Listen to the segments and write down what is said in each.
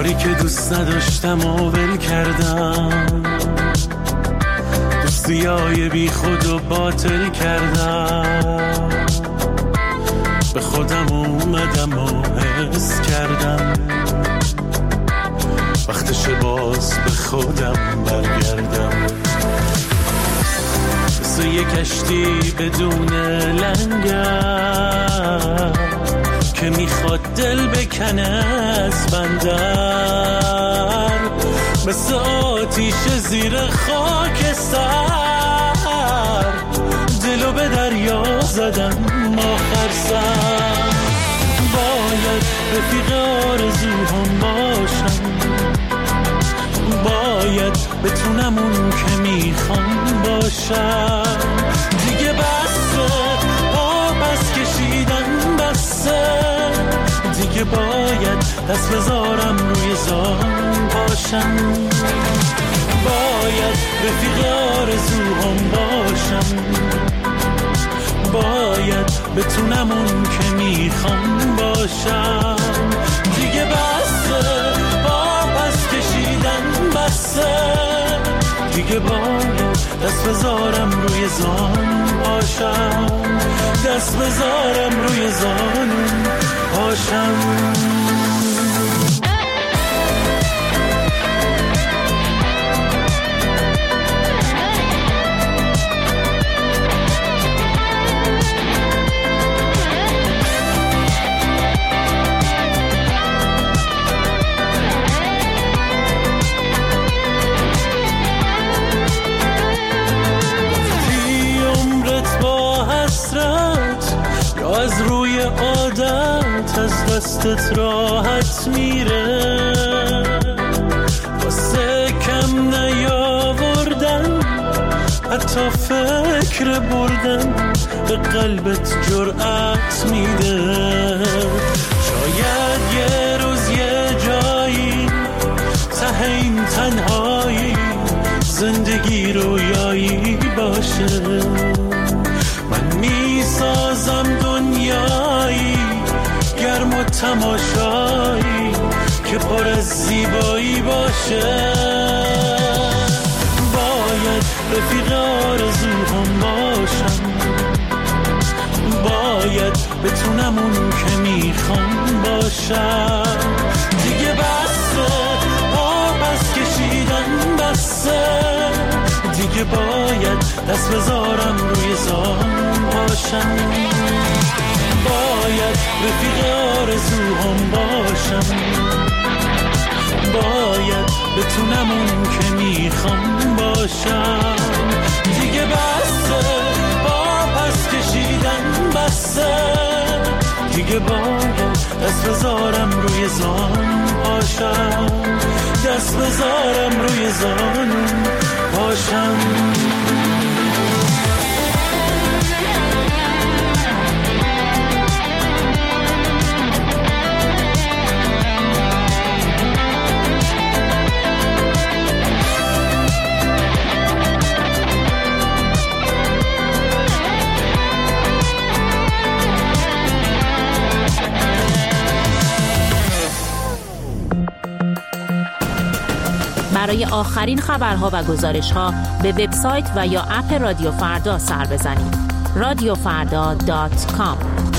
کاری که دوست نداشتم و ول کردم، دوستیای بی خود و باطل کردم، به خودم اومدم و حس کردم وقتشه باز به خودم برگردم. مثل یک کشتی بدون لنگر که میخواد دل بکنه از بندر، مثل آتیش زیر خاکستر دلو به دریا زدم آخر سر. باید رفیق آرزوهام باشم، باید بتونم اون که میخوام باشم. دیگه بسه پس کشیدن بسه، دیگه باید دست بذارم روی زان باشم. باید رفیق آرزوهام باشم، باید بتونم اون که میخوام باشم. دیگه بسه پس کشیدن بسه، دیگه باید دست بذارم روی زان باشم، دست بذارم روی زان باشم. از روی عادت از دستت راحت میره، واسه کم نیاوردن حتی فکر بردن به قلبت جرأت میده. شاید یه روز یه جایی ته این تنهایی زندگی رویایی باشه، من میسازم دنیایی گرم و تماشایی که پر از زیبایی باشه. باید رفیق آرزوهام باشم، باید بتونم اون که میخوام باشم. دیگه بسه پس کشیدن بسه، دیگه باید دست بذارم روی زان باشم. باید رفیق آرزوهام باشم، باید بتونم اون که میخوام باشم. دیگه بسه پس کشیدن بسه، دیگه باید دست بذارم روی زان باشم، دست بذارم روی زان باشم. برای آخرین خبرها و گزارش‌ها به وبسایت و یا اپ رادیو فردا سر بزنید. radiofarda.com.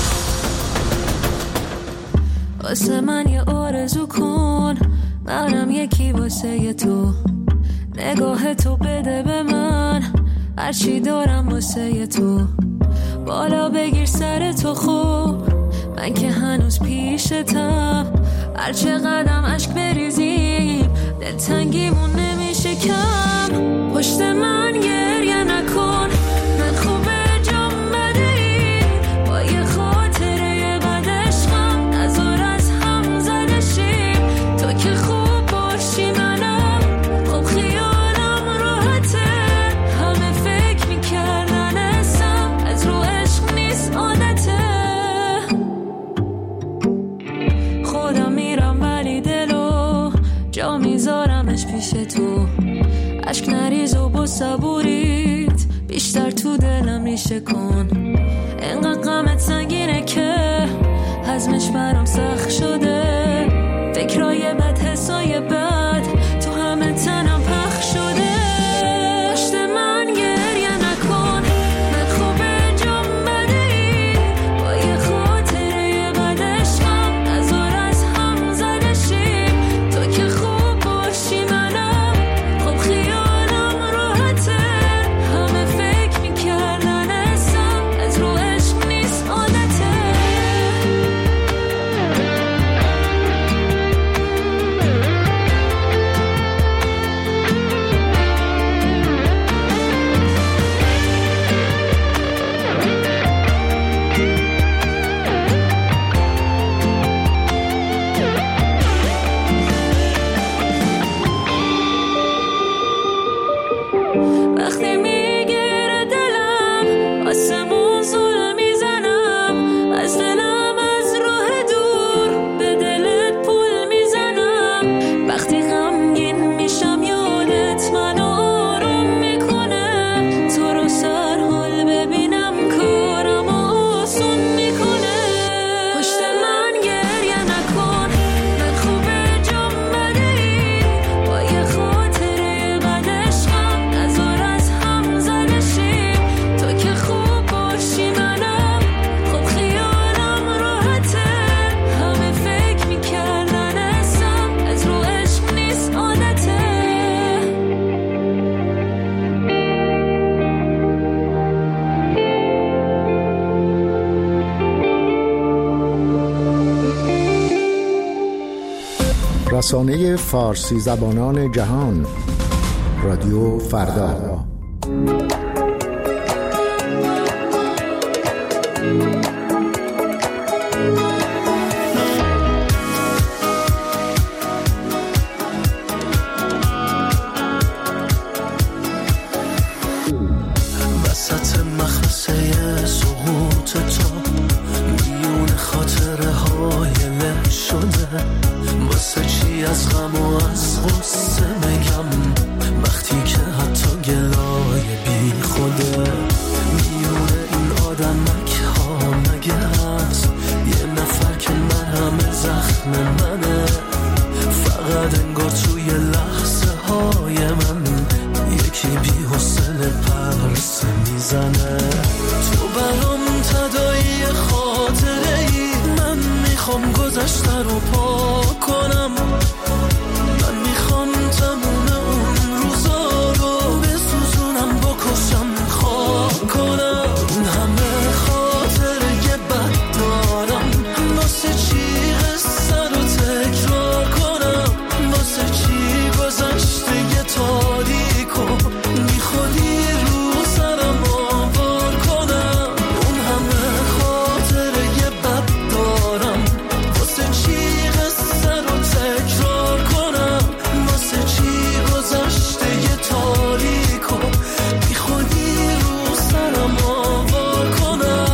واسه من یه آرزو کن، منم یکی واسه تو، نگاه تو بده به من هرچی دارم واسه تو. بالا بگیر سر تو خوب، من که هنوز پیشتم، هر چه قدم عشق بریزیم دلتنگیمون نمیشه کم. پشت من گریه نکن، من خوبه جام بدهی، با یه خاطره بد عشقم نذار از هم زده شیم. تو که خوب باشی منم خوب خیالم راحته، همه فکر میکردن اسم از رو عشق نیست عادته. خودم میرم ولی دلو جا میذارمش پیش تو، عشق نریز و با صبوریت بیشتر تو دلم ریشه کن. انقدر غمت سنگینه که هضمش برام سخت شده، فکرای بد حسای رسانه فارسی زبانان جهان، رادیو فردا. وسط مخمسه سقوط تو میون خاطره های له شده، واسه چی از غم و از غصه میگم وقتی که حتی گلای بی خوده. میون این آدمک ها مگه هست یه نفر که من همه زخم منه؟ فقط انگار توی لحظه های من یکی بی حوصله پرسه میزنه. تو برام تداعی خاطره ای، من میخوام گذشته رو پاک کنم. من میخوام تموم اون روزا رو بسوزونم، بکشم، خاک کنم. این همه خاطره یه بد دارم، واسه چی قصه رو تکرار کنم؟ واسه چی گذشته یه تاریکو بی خودی رو سرم آوار کنم؟ اون همه خاطره یه بد دارم، واسه چی قصه رو تکرار کنم؟ واسه چی گذشته یه تاریکو بی خودی رو سرم آوار کنم؟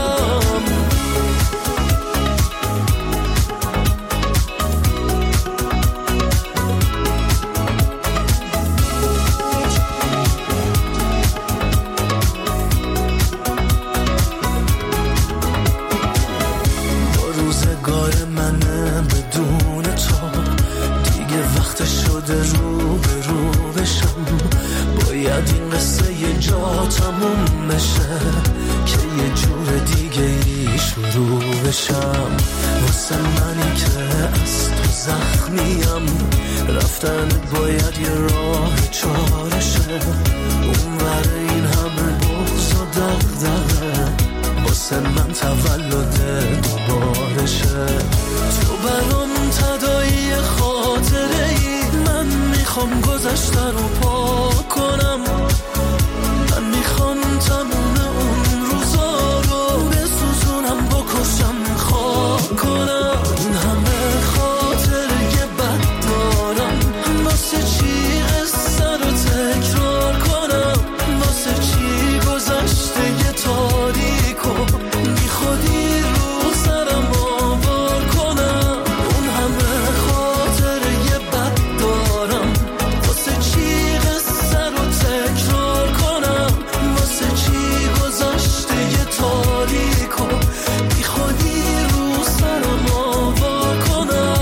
روزگار منه بدون تو، دیگه وقت شده رو به رو بشم. باید این قصه یه جا تموم بشه که یه جور دیگه ای شروع بشم. واسه منی که از تو زخمیم، رفتن باید یه راه چارشه. اون ور این همه بغض و دغدغه، واسه من تولد دوبارشه. تو برام تداعی خاطره ای، من میخوام گذشته رو پاک کنم. من میخوام تموم اون روزا رو بسوزونم، بکشم، خاک کنم. این همه خاطره یه بد دارم، واسه چی قصه رو تکرار کنم؟ واسه چی گذشته یه تاریکو بی خودی رو سرم آوار کنم؟ اون همه خاطره یه بد دارم، واسه چی قصه رو تکرار کنم؟ واسه چی گذشته یه تاریکو بی خودی رو سرم آوار کنم؟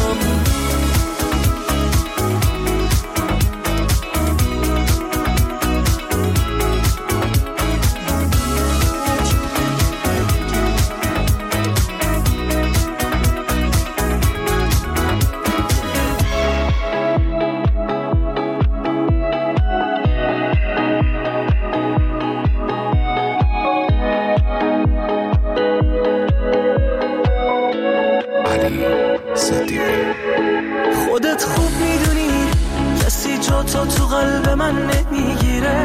خودت خوب میدونی کسی جا تو قلب من نمیگیره.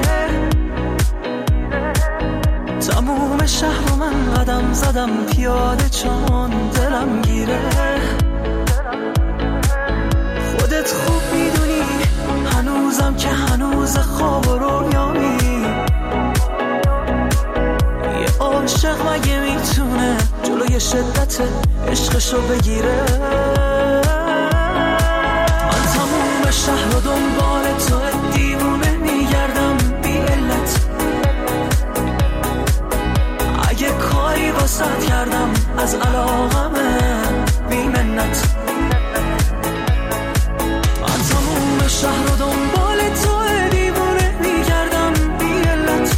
تموم شهر رو من قدم زدم پیاده چون دلم گیره. خودت خوب میدونی هنوزم که هنوز خواب و رویامی. یه عاشق مگه میتونه جلوی شدت عشقشو بگیره؟ من تموم شهر رو دنبال تو دیوونه میگردم بی علت. اگه کاری واسط کردم از علاقمه بی منت. من تموم شهر رو دنبال تو دیوونه میگردم بی علت.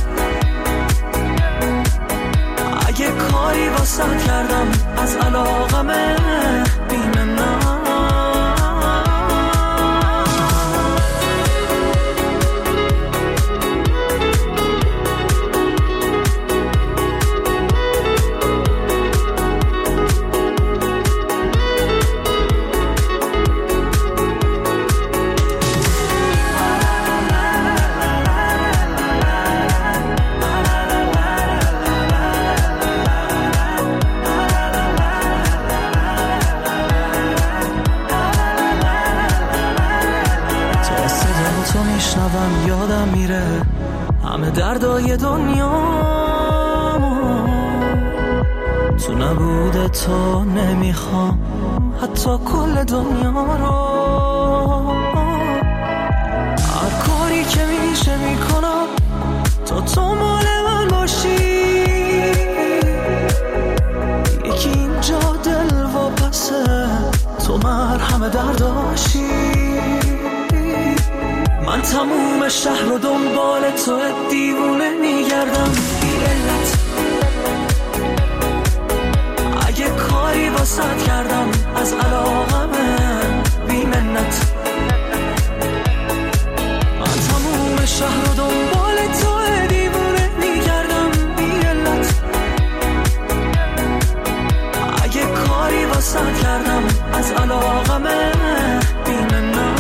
اگه کاری واسط کردم از علاقمه بی منت. من یادم میره همه دردای دنیا تو نبوده تو نمیخوام حتی کل دنیا رو هر کاری که میشه میکنم تو مال من باشی یکی اینجا دل و پسه تو مرهم درداشی من تموم شهر رو دنبال تو دیوونه میگردم بی علت اگه کاری واسط کردم از علاقمه بی منت من تموم شهر رو دنبال تو دیوونه میگردم بی علت اگه کاری واسط کردم از علاقمه بی منت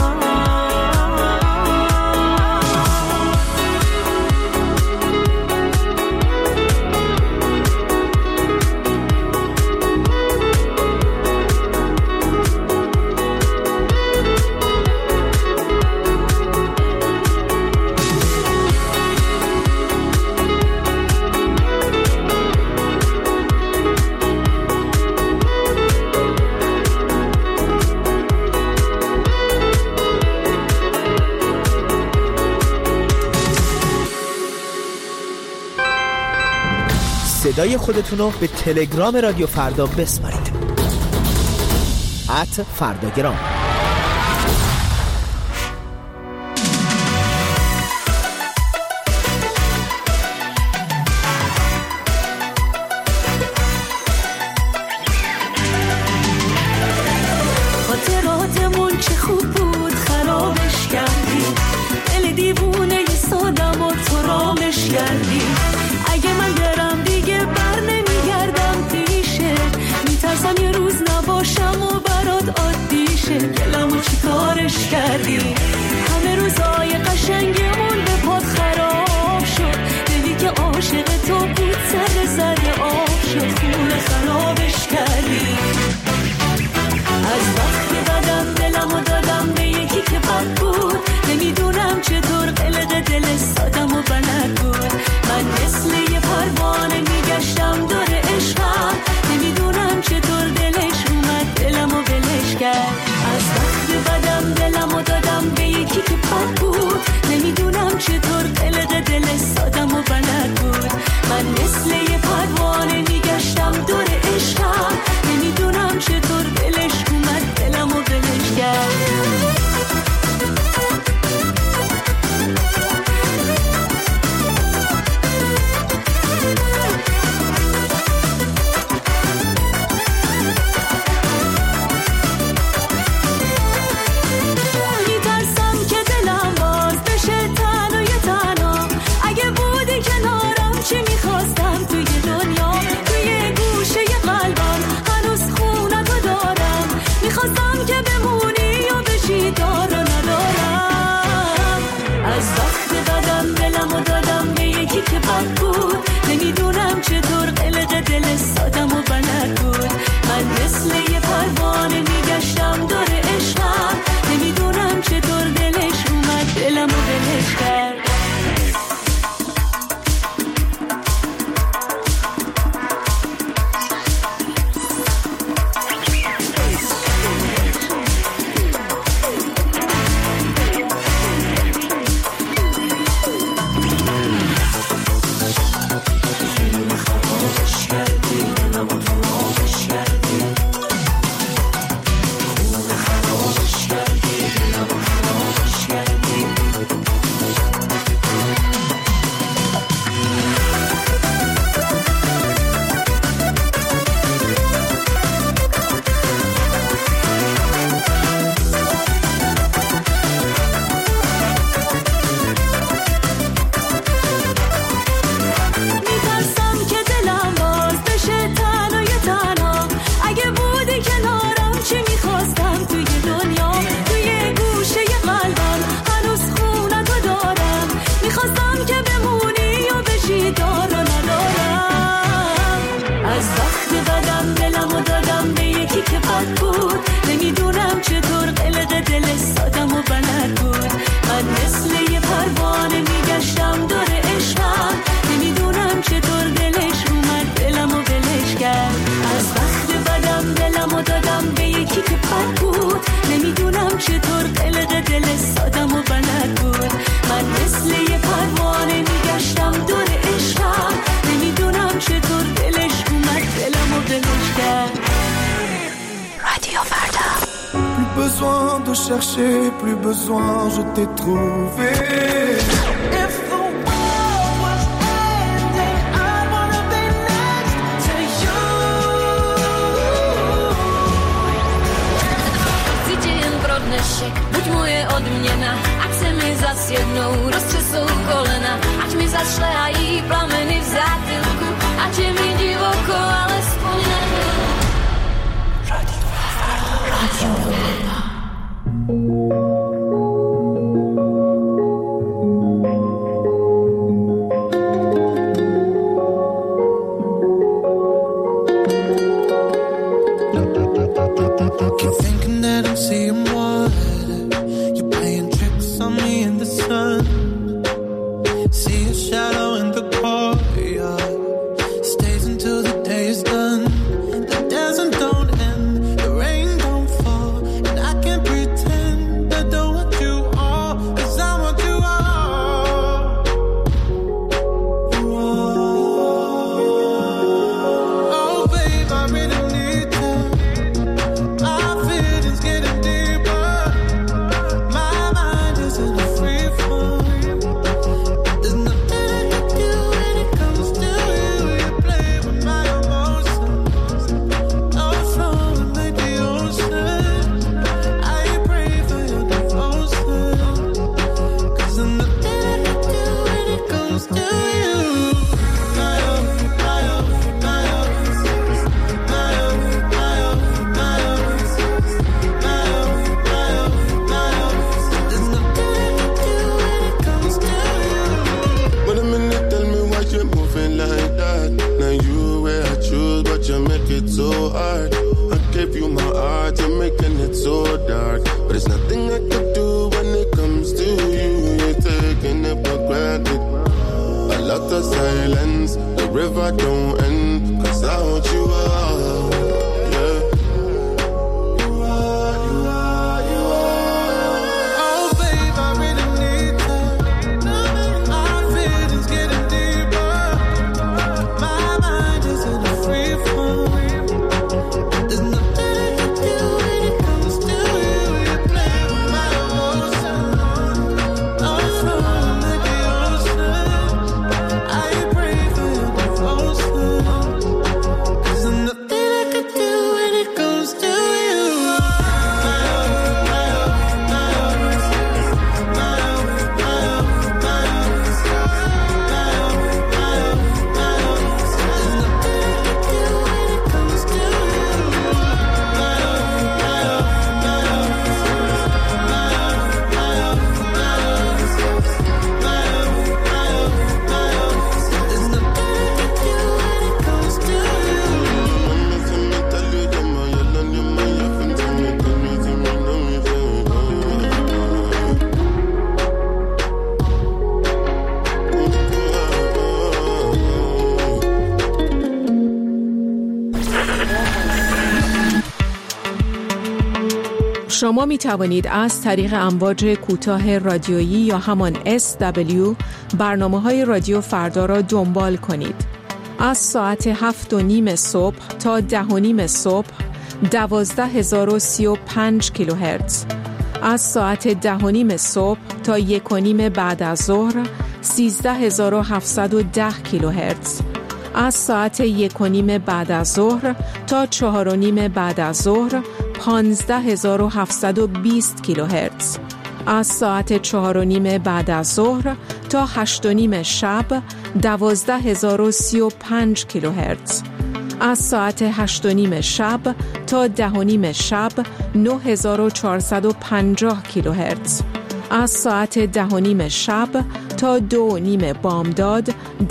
صدای خودتون رو به تلگرام رادیو فردا بسپارید @فرداگرام. خاطراتمون چه خوب بود خرابش کردی دل دیوونه سادم و تو رامش کردی اگه من برم دیگه بر نمیگردم پیشه میترسم یه روز نباشم و برات عادی شه گلمو چی کارش کردی همه روزای قشنگمون به پات خراب شد دلی که عاشق تو بود سر زده آب شد خونه خرابش کردی از وقتی بدم دلمو دادم به یکی که بد بود نمیدونم چطور قلق دل سادم و بلد بود رادیو فردا. Plus besoin de chercher, plus besoin, je t'ai trouvé. If the world was ending, I wanna be next to you. Cíti jen pro dnešek, buď moje odměna, ať se mi zas jednou roztřesou kolena, ať mi zašlehají plameny v zátylku, ať je mi divoko, alespoň nebyl. Keep thinking that I'm seeing what you're playing tricks on me in the sun. See a shadow in the courtyard, stays until the day is done. The dancing don't end, the rain don't fall, and I can't pretend I don't want you all, 'cause I want you all. You all. Oh babe, I really need you. My feelings getting deeper. My mind is in a free fall. There's nothing I can do when it comes to you. You play with my emotions. Oh, flowing like the ocean. I pray for your devotion. 'Cause there's nothing I can do when it comes to you. My love, my love, my love. My love, my love, my love. My love, my love, my love. There's nothing I can do when it comes to you. Wait a minute, tell me why you're moving like that. Now you where I choose, but you make it so hard. I gave you my heart, you're making it so dark. But there's nothing I can do when it comes to you. You're taking it for granted. A lot of silence, the river don't end, 'cause I want you all. Yeah. You are, you are, you are. Oh babe, I really need you. Our feelings getting deeper. My mind is in a free fall. There's nothing I can do when it comes to you. You play with my emotions. Oh, flowing like the ocean. I pray for your devotion. 'Cause there's nothing I can do when it comes to you. My love, my love, my love. My love, my love, my love. My love, my love, my love. There's nothing I can do when it comes to you. My love, my love, my love. My love, my love, my love. My love, my love, my love. There's nothing I can do when it comes to you. شما می توانید از طریق امواج کوتاه رادیویی یا همان SW برنامه‌های رادیو فردا را دنبال کنید. از ساعت 7:30 صبح تا 10:30 صبح 12035 کیلوهرتز. از ساعت 10:30 صبح تا 1:30 بعد از ظهر 13710 کیلوهرتز. از ساعت 1:30 بعد از ظهر تا 4:30 بعد از ظهر 15720 کیلوهرتز. از ساعت 4:30 بعد از ظهر تا 8:30 شب 12035 کیلوهرتز. از ساعت 8:30 شب تا 10:30 شب 9450 کیلوهرتز. از ساعت 10:30 شب تا 2:30 بامداد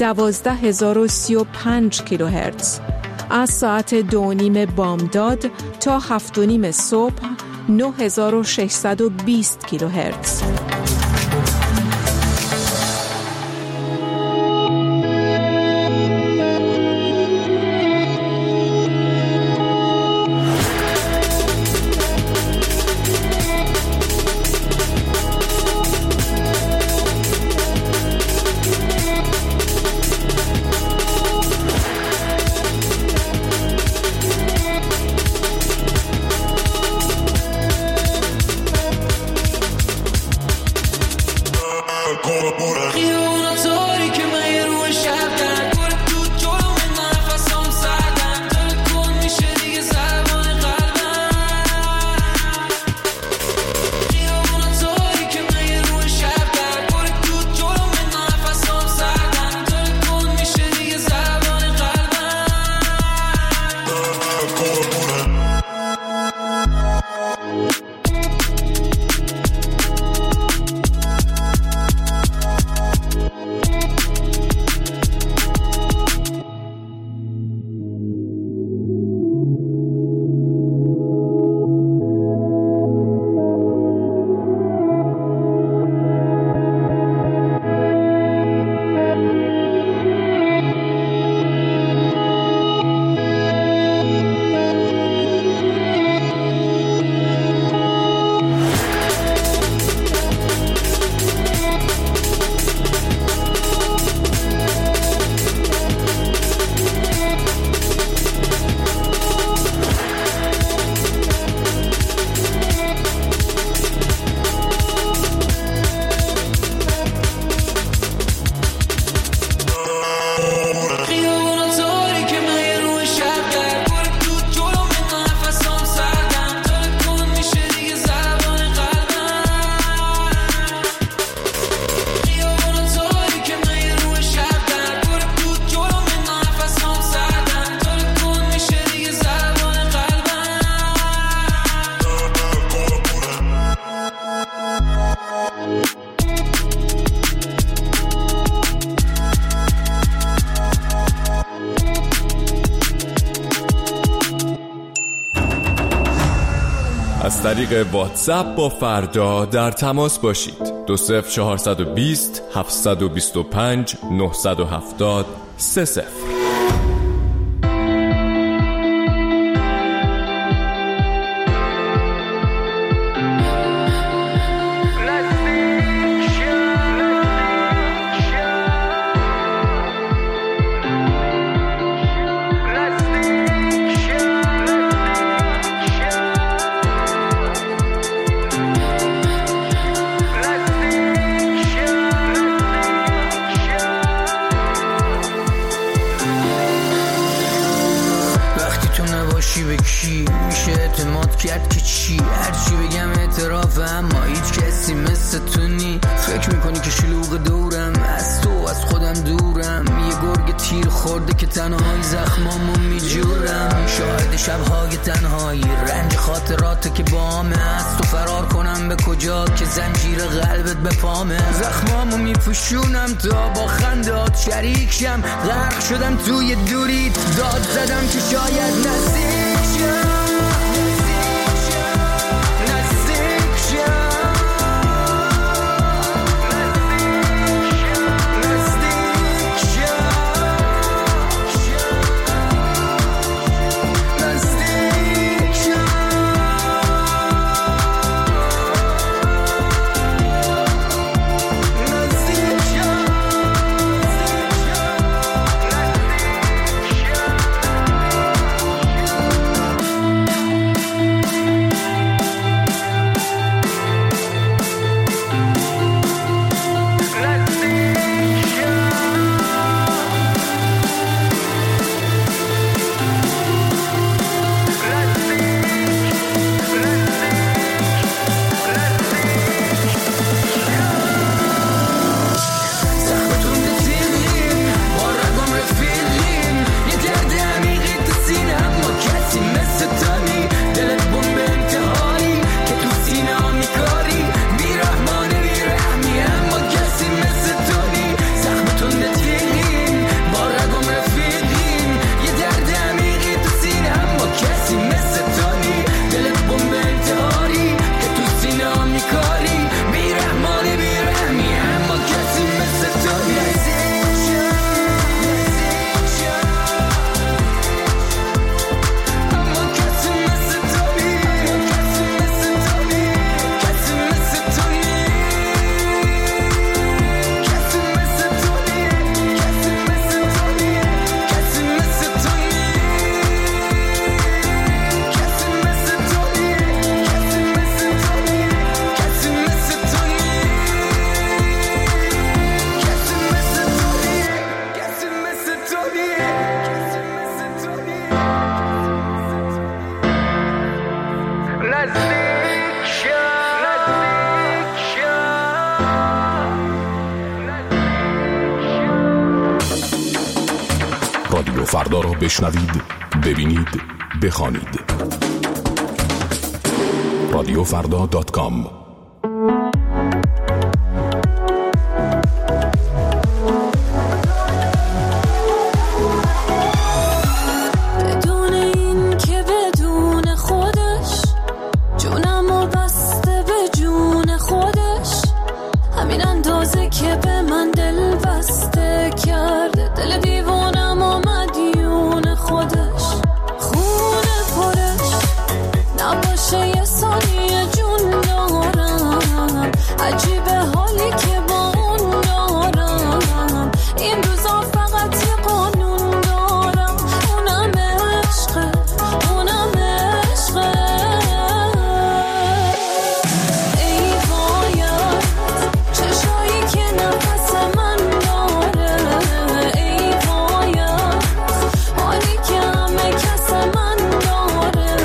12035 کیلوهرتز. از ساعت 2:30 بامداد تا 7:30 صبح 9620 کیلوهرتز. از طریق واتساپ با فردا در تماس باشید. 20420 725 970 30. به کی میشه اعتماد کرد که چی؟ هرچی بگم اعترافم، اما هیچ کسی مثل تو نی. فکر میکنی که شلوغ دورم، از تو از خودم دورم. یه گرگ تیر خورده که تنهایی زخمامو میجورم. شاهد شبهای تنهایی، رنج خاطرات که بامه. از تو فرار کنم به کجا که زنجیر قلبت به پامه. زخمامو میپوشونم تا با خندات شریک شم. غرق شدم توی دوریت، داد زدم که شاید نزدیک رادیو فردا را بشنوید، ببینید، بخوانید. radiofrda.com.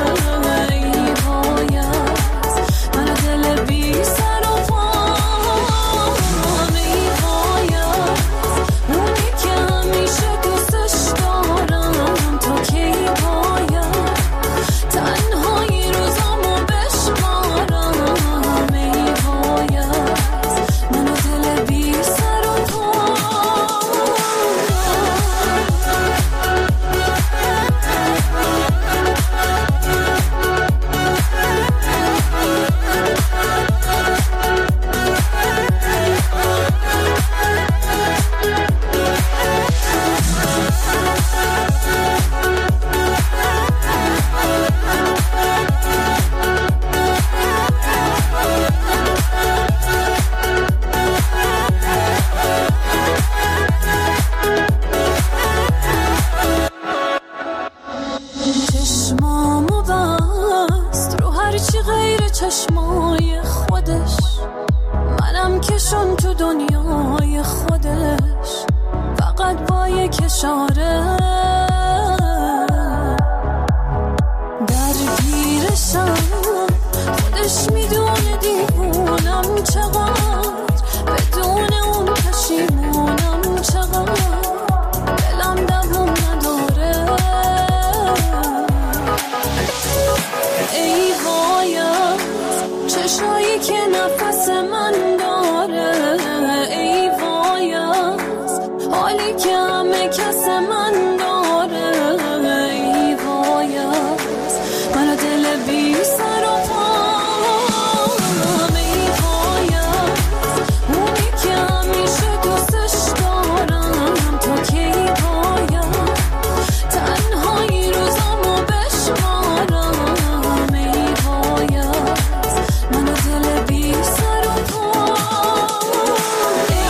سر و پا چشایی که نفس من داره ای وایست، حالی که همه کس من داره ای وایست، منو دل بی سر و پام ای وایست، اونی که همیشه دوستش دارم تا کی باید تنهایی روزامو بشمارم ای وایست، منو دل بی سر و پام ای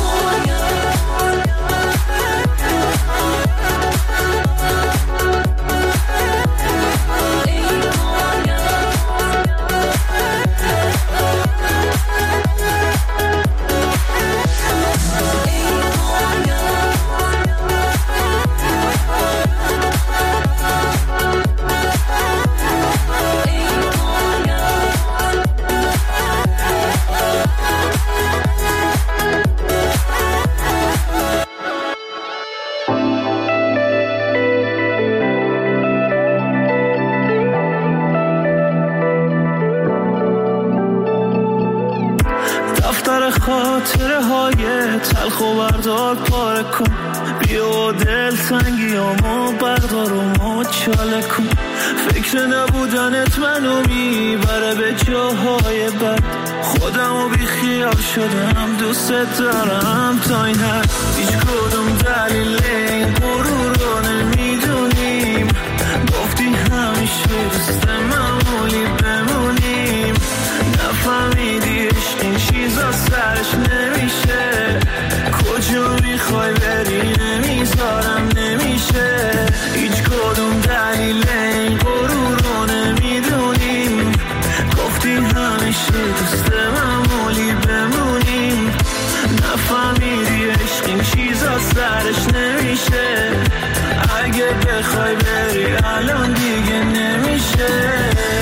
دفتر خاطره های تلخ و بردار پاره کن، بیا دل تنگیامو بردار و مچاله کن، فکر نبودنت منو میبره به جاهای بد، خودمو بی خیال شدم دوست دارم تا این حد، هیچ کدوم دلیل این غرور رو نمیدونیم، گفتی همیشه دوست معمولی بمونیم، نفهمیدی عشق این چیزا سرش نمیشه، کجا میخوای بری نمیذارم نمیشه، هیچ کدوم دلیل این غرور رو نمیدونیم، گفتی همیشه دوست معمولی بمونیم، نفهمیدی عشق این چیزا سرش نمیشه، اگه بخوای بری الان دیگه نمیشه.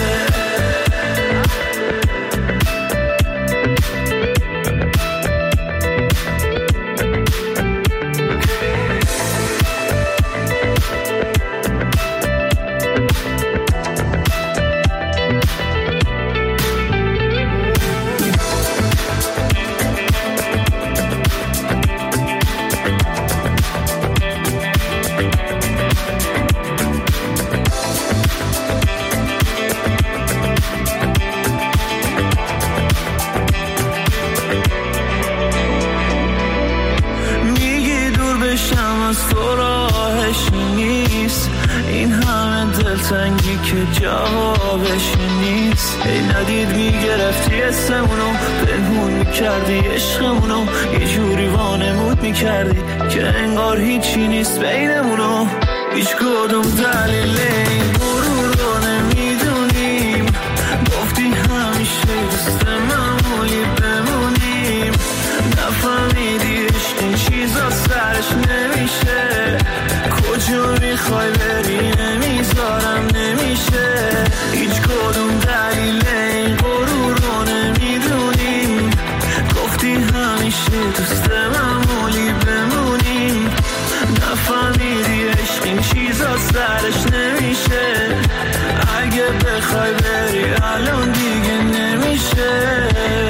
دلتنگی که جوابش نیست، ای ندید میگرفتی اسمونو، پنهون میکردی عشقمونو، یه جوری وانمود میکردی که انگار هیچی نیست بینمونو، هیچ کدوم دلیل این غرور رو نمیدونیم، گفتی همیشه دوست معمولی بمونیم، نفهمیدی عشق این چیزا سرش نمیشه، کجا میخوای بری نمیذارم نمیشه، هیچ کدوم دلیل این غرور رو نمیدونیم، گفتی همیشه دوست معمولی بمونیم، نفهمیدی عشق این چیزا سرش نمیشه، اگه بخوای بری الان دیگه نمیشه.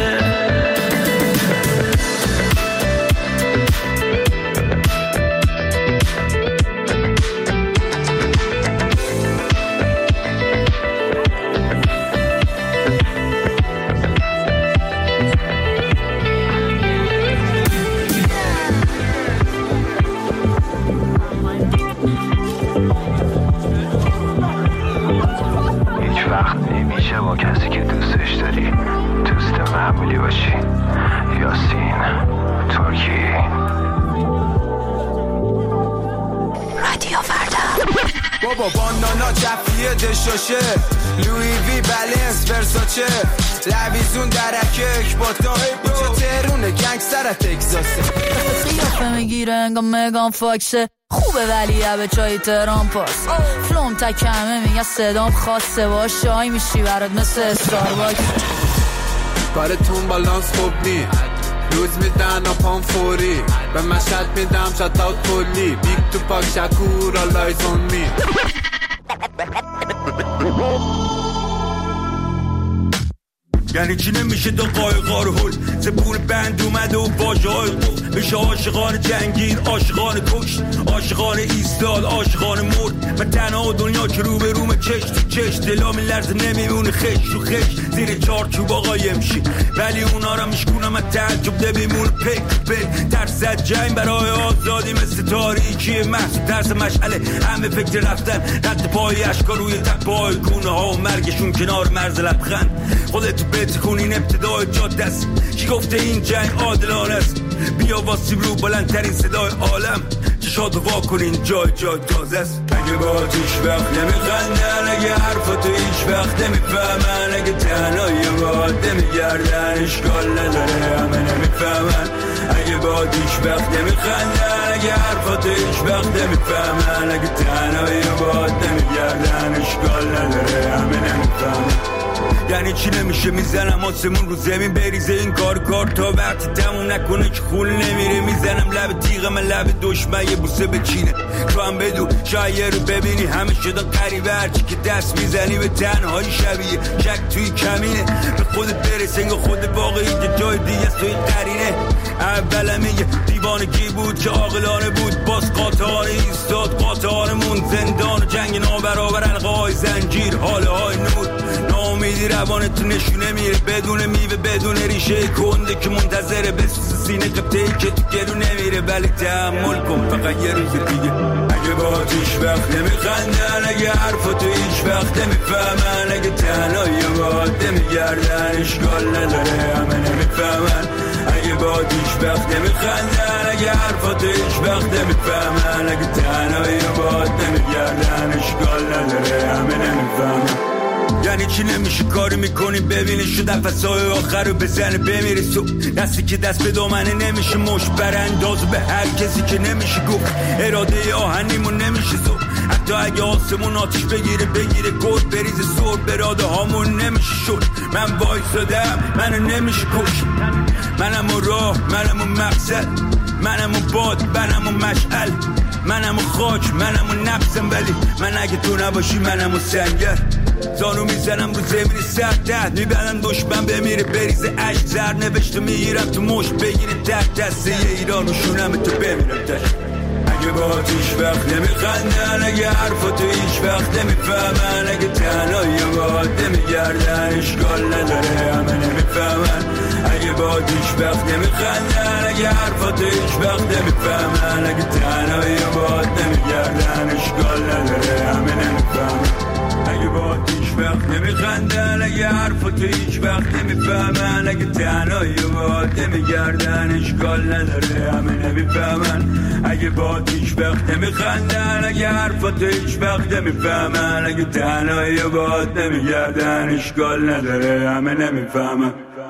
با کسی که دوستش داری دوست معمولی باشی. یاسین ترکی. رادیو فردا. بابا بانانا جفیه دشاشه، لوی وی بلنس ورساچه، لویزون درکک با تا اینجا تهرونه گنگستر تگزاسه، قیافه میگیره انگاه مگان فاکسه، خوبه ولی به چای تهران پاس، فلوم تکمه میگه صدام خاصه، با شای میشی برات مثل استارباکس، کارتون بالانس خوب نی، روز میدن و پام فوری، به مشهد میدم شات اوت کلی، بیگ تو پاک شکور آلایز اون می. یعنی چی نمیشه دو قایقار هل زبون بند اومده و واژه های قفل بشه عاشقان جنگیر عاشقان کشت عاشقان ایستاد عاشقان مرد و تنها دنیا که رو به روم چش تو چش دلا میلرزه نمیمونه خش تو خش زیر چارچوب آقا یمشی ولی اونا را میشکونم از تعجب نمیمونه پک پک ترسد جنگ برای آزادی مثل تاریکی محصول ترس مشعله همه فکر رفتن رد پای اشکا روی تپای گونه ها و مرگشون کنار مرز لبخند خودتو بتکن این ابتدای جاده است کی گفته این جنگ عادلانه است بیا واسیم رو بلندترین صدای عالم چشاتو وا کنین جای تازه است اگه با هیچ وقت نمیخندن اگه حرفاتو هیچ وقت نمیفهمن اگه تنهایی باد نمیگردن اشکال نداره همه نمیفهمن اگه با هیچ وقت نمیخندن اگه حرفاتو هیچ وقت نمیفهمن اگه تنهایی باد نمیگردن اشکال نداره همه نمیفهمن یعنی چی نمیشه میزنم آسمون رو زمین بریزه این کار تا وقتی تموم نکنه که خول نمیره میزنم لب تیغ من لب دشمن یه بوسه بچینه تو هم بدو شاید رو ببینی همه شدن قریبه هرچی که دست میزنی به تنهایی شبیه شک توی کمینه به خودت برس انگاه خود واقعی که جای دیگه است توی قرینه اولم یه دیوانگی بود که عاقلانه بود باز قاطعانه ایستاد قاطعانمون زندان و جنگ نابرابر حلقه‌های زنجیر حاله های نور ناامیدی روانتو نشونه میره بدون میوه بدون ریشه کنده که منتظره بسوز سینه قبطه‌ای که تو گلو نمیره ولی تحمل کن فقط یه روز دیگه اگه با هیچ وقت نمیخندن اگه حرفاتو هیچ وقت نمیفهمن اگه تنهایی باد نمیگردن اشکال نداره همه نمیفهمن اگه با هیچ وقت نمیخندن اگه حرفاتو هیچ وقت نمیفهمن اگه تنهایی باد نمیگردن اشکال نداره همه نمیفهمن یعنی چی نمیشه کاری میکنی ببینی شو نفسای آخر رو بزنه بمیره صبح دستی که دست به دامنه نمیشه مش برانداز به هر کسی که نمیشه گفت اراده آهنیمون نمیشه زور حتی اگه آسمون آتیش بگیره گل بریزه سر براده هامون نمیشه شد من وایسادم منو نمیشه کش منم و راه منم و مقصد منم و باد منم و مشعل منم و خاک منم و نفسم ولی من اگه تو نباشی منم و سنگر زانو میزنم رو زمین سرد میبرم دشمن بمیره بریزه عشق زر نوشته میگیرم تو مش بگیره تحت دسته یه ایران و شونم تو بمیرم تشت اگه با هیچ وقت نمیخندن اگه حرفاتو هیچ وقت نمیفهمن اگه تنهایی باد نمیگردن اشکال نداره همه نمیفهمن اگه با هیچ وقت نمیخندن اگه حرفاتو هیچ وقت نمیفهمن اگه تنهایی باد نمیگردن اشکال نداره همه نمیفهمن اگه با هیچ وقت نمیخندن اگه حرفاتو هیچ وقت نمیفهمن اگه تنهایی باد نمیگردن اشکال نداره همه نمیفهمن اگه با هیچ وقت نمیخندن اگه حرفاتو هیچ وقت نمیفهمن اگه تنهایی باد نمیگردن اشکال نداره همه نمیفهمن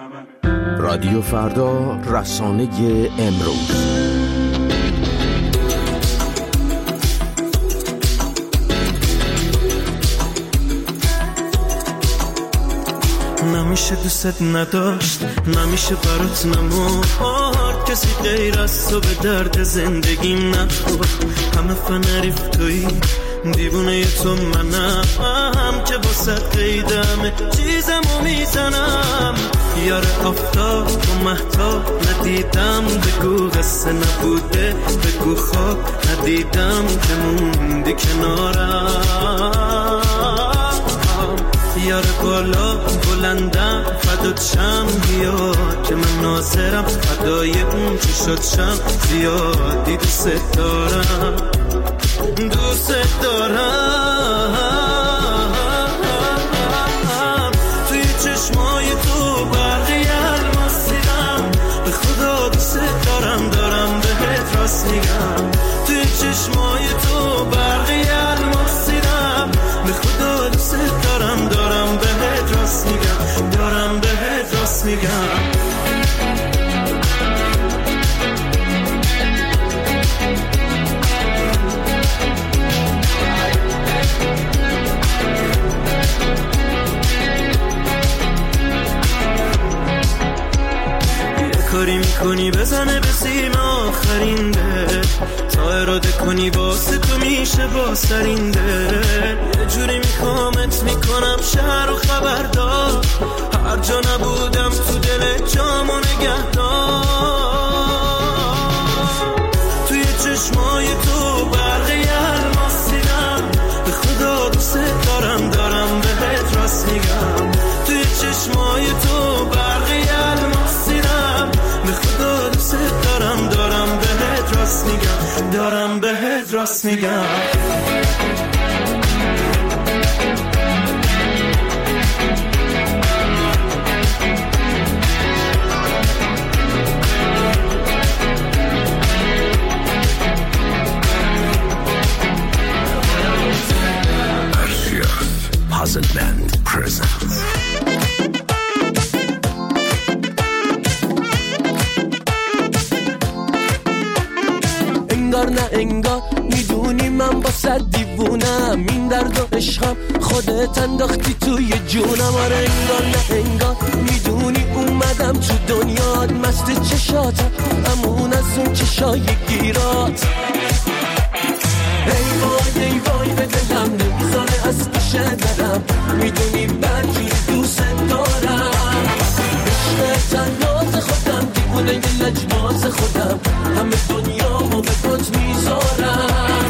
رادیو فردا رسانه امروز نمیشه دوست نداشت نمیشه برات نمورد کسی غیر از تو به درد زندگیم نخورد همه فنریف توی دیوونه تو منم که با صد قیدمه چیزمو میزنم یار آفتاب و مهتاب ندیدم بگو قصه نبوده بگو خواب ندیدم که موندی کنارم یار بالا بلندم فدات شم بیا که من ناظرم فدای اون چی شد شم زیادی دوست دارم توی چشمای تو برقی الماس دیدم به خدا دوست دارم بهت راست میگم توی چشمای تو برقی الماس دیدم به خدا دوست دارم بهت راست میگم بهت راست میگم کاری میکنی بزنه به سیم آخرین ده تا اراده کنی واسه تو میشه با سرینده یه جوری میکامت میکنم شهر و خبردار هر جا نبود چشمای تو برقی الماسیرم، به خدا دوست دارم، دارم بهت راست میگم، دارم بهت راست میگم. Puzzle Band presents. انگار نه انگار میدونی من با صد دیوونم، این درد و عشقم خودت انداختی توی جونم. آره انگار نه انگار میدونی اومدم تو دنیات، مست چشاتم امون از اون چشای گیرات. ای وای ای وای به دلم نمیذاره از پیش درم، میدونی برجوری دوست دارم. عشق تنات خودم دیوونه یه لجباز خودم، همه دنیامو به پات میذارم.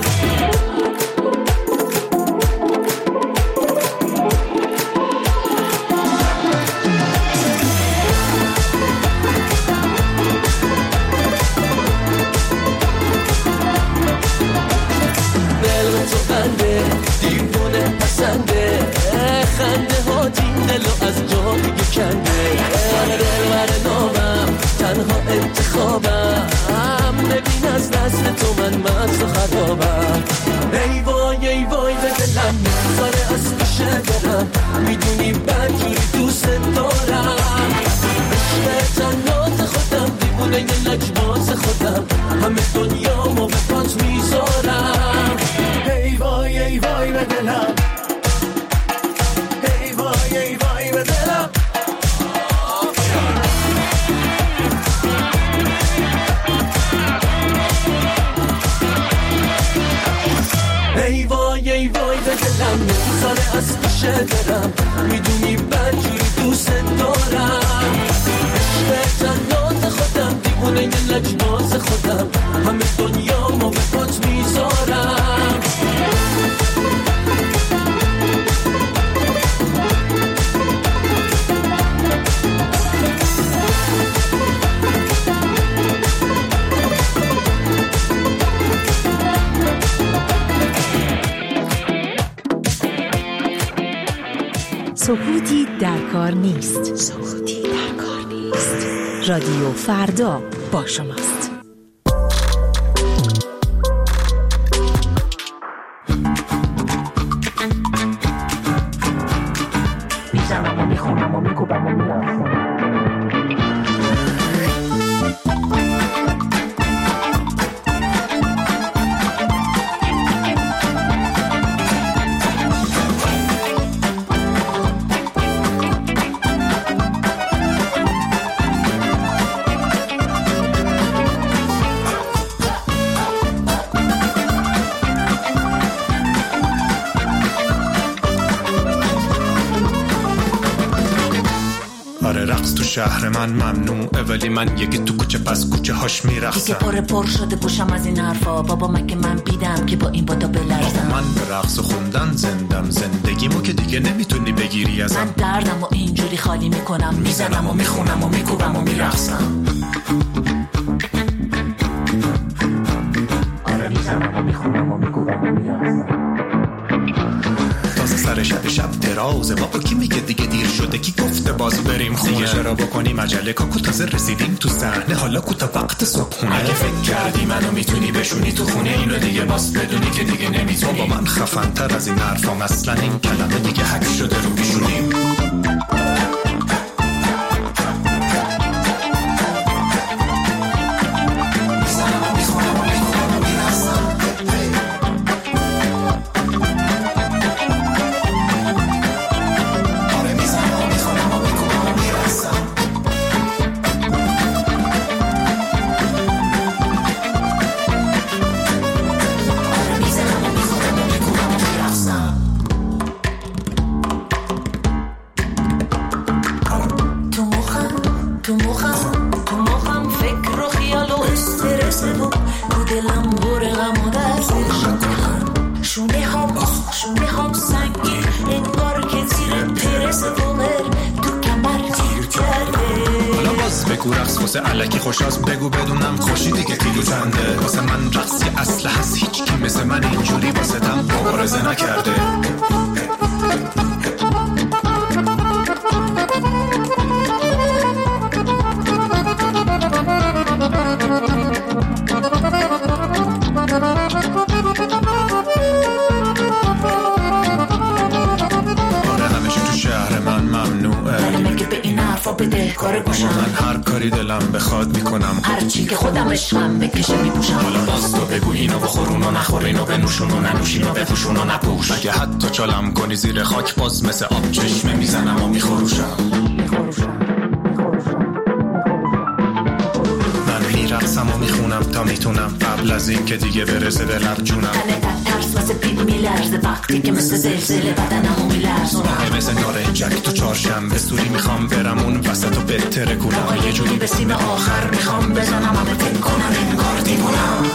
خنده ها دین دلو از جا دیگه کنده، دلبر نامم تنها انتخابم، ببین از دست تو من مست و خرابم. ای وای ای وای به دلم نمیذاره از پیش برم، میدونی برجوری دوست دارم. عشق تنات خودم دیوونه یه لجباز خودم، همه دنیامو به پات میذارم. ای وای ای وای به دلم، ای وای به دلم. ای وای ای وای به دلم نمیذاره از پیش برم، میدونی برجوری دوست دارم. عشق تنات خودم دیوونه یه لجباز خودم، همه دنیامو به پات میذارم. سکوتی در کار نیست. سکوتی در کار نیست. رادیو فردا با شماست. میزنم و میخونم و میکوبم و میرم. شهر من ممنوعه ولی من یکی تو کوچه پس کوچه هاش میرقصم. دیگه پر شده گوشم از این حرفا، بابا مگه من بیدم که با این بادا بلرزم. من به رقص و خوندن زندم، زندگیمو که دیگه نمیتونی بگیری ازم. من دردم و اینجوری خالی میکنم، میزنم و میخونم و میکوبم و میرقصم. آره میزنم و میخونم و میکوبم و میرقصم. تازه سر شب درازه، بابا کی میگه دیگه دیر شده، کی گفته باز بریم خونه، دیگه چرا بکنیم عجله، کاکو تازه رسیدیم تو صحنه، حالا کوتا وقت صبحونه. اگه فکر کردی منو میتونی بشونی تو خونه، اینو دیگه باز بدونی که دیگه نمیتونی. بابا من خفن تر از این حرفام، اصلا این کلمه دیگه حک شده رو بیشونیم. شونه هم سنگی انگار که زیر پرس بومر تو کم بگو رقص واسه الکی خوشاست بگو بدونم خوشی دیگه کیلو چنده واسه من رقصی اصل هست هیچ کی مثل من اینجوری واسه تم مبارزه نکرده بده کار باشم من هر کاری دلم بخواد میکنم هر چی که خودم عشقم بکشه میپوشم حالا باز تو بگو اینو بخورون و نخور اینو بنوشون و ننوشین و بپوشون و نپوش اگه حتی چالم کنی زیر خاک باز مثل آب چشمه میزنم و میخروشم من میرقصم و میخونم تا میتونم قبل از این که دیگه برسه دلم جونم ترس واسه پیپ میلرزه وقتی که مثل زلزله بدنمو میلرزونم مثل نارنجک تو چهارشنبه سوری میخوام برم اون وسط و بهتره کنم یه جوری به سیم آخر میخوام بزنم همه فکر کنم انگار دیوونم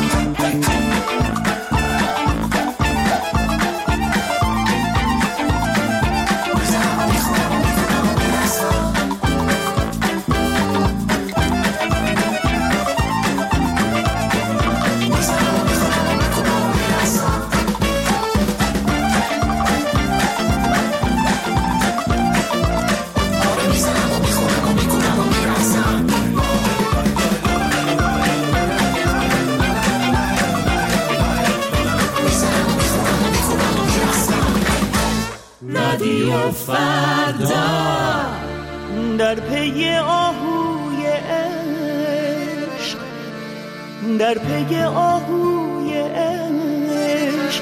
رادیو فردا در پی آهوی عشق در پی آهوی عشق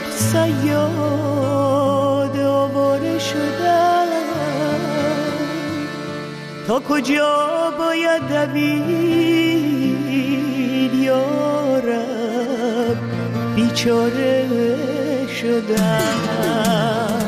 صیاد آواره شدم تا کجا باید دوید یارب بیچاره شدم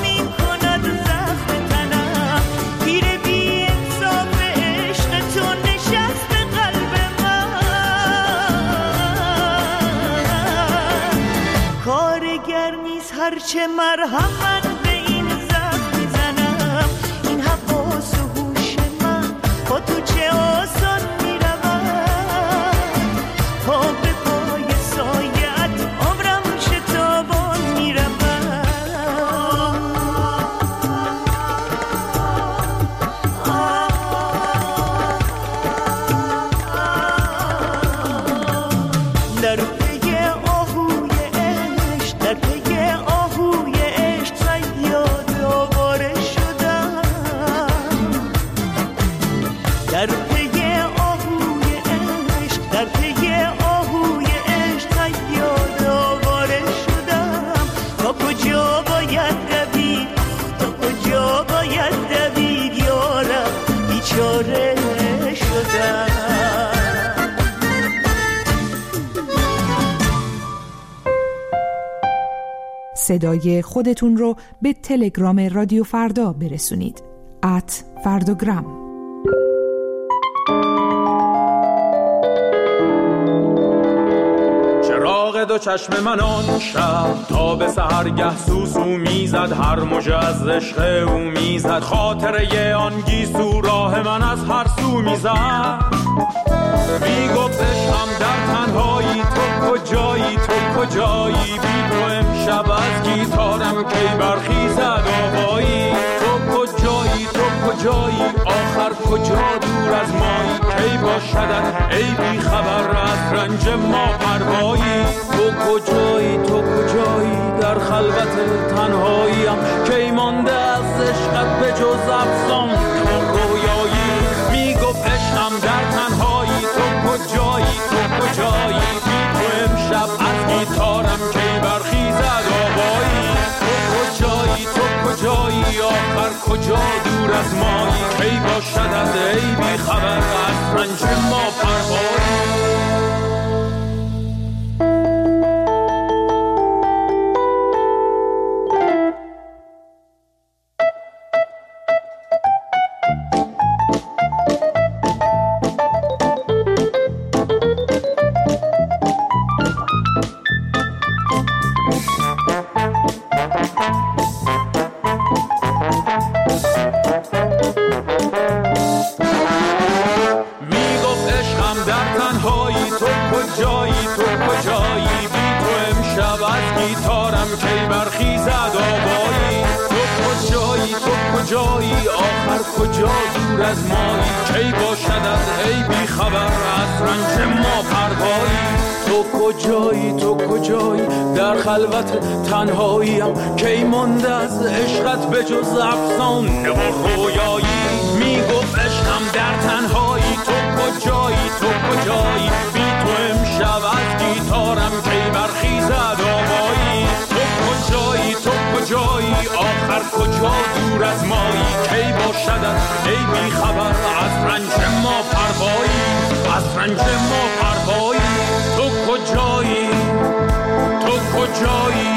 تو چه مرهم من به این زخم میزنم، این حواس و هوش من با تو چه آسان میروم، پا به پای سایت عمرم شتابان میروم. در پی آهوی عشق، در پی آهوی عشق صیاد آواره شدم، در پی آهوی عشق، در پی آهوی عشق صیاد آواره شدم. تا کجا باید دوید، تا کجا باید دوید یارم، بیچاره شدم. صدای خودتون رو به تلگرام رادیو فردا برسونید. @فرداگرام. چراغ دو چشم من آن شب تا به سحرگه سوسو میزد، هر موج از عشق او میزد، خاطره آن گیسو راه من از هر سو میزد. میگفت عشقم در تنهایی، تو کجایی، تو کجایی، بی تو امشب از گیتارم کی برخیزد آوایی. تو کجایی، تو کجایی، آخر کجا دور از مایی، کی باشدت ای بی خبر از رنج ما پروایی. تو کجایی، تو کجایی، در خلوت تنهاییم، کی مانده از عشقت به جز افسان و رویایی. میگفت عشقم در تنهایی، تو کجایی، تو کجایی، بی تو امشب از گیتارم کی برخیزد آوایی. تو کجایی، تو کجایی، آخر کجا دور از مایی، کی باشدت ای بی خبر از رنج ما پروایی. کجا دور از مایی، کی باشدت ای بی خبر از رنج ما پروایی. تو کجایی، تو کجایی، در خلوت تنهاییم، کی مانده از عشقت به جز افسانه و رویایی. میگفت عشقم در تنهایی، تو کجایی، تو کجایی، بی تو امشب از گیتارم کی برخیزد آوایی. تو کجایی، تو کجایی، آخر کجا دور از مایی، کی باشدت ای بی خبر از رنج ما پروایی، از رنج ما پروایی. تو کجایی، تو کجایی،